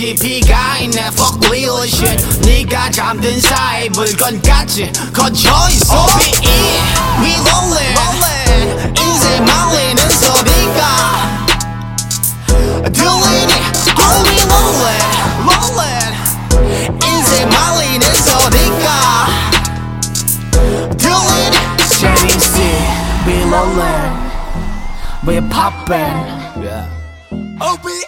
깊이가 있네 fuck real shit 네가 잠든 사이 물건까지 걷혀있어 We rolling 인생 말리는 소리가 들리니 only rolling 인생 말리는 소리가 들리니 JDC we rolling we poppin'